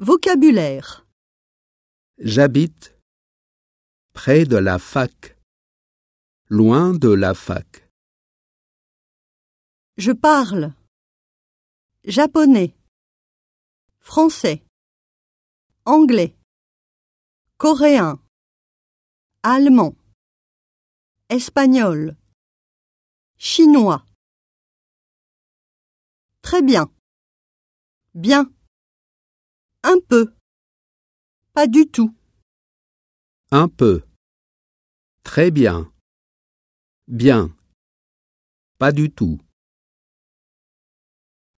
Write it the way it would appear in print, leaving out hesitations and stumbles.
Vocabulaire. J'habite près de la fac, loin de la fac. Je parle. Japonais. Français. Anglais. Coréen. Allemand. Espagnol. Chinois. Très bien. Bien. Un peu. Pas du tout. Un peu. Très bien. Bien. Pas du tout.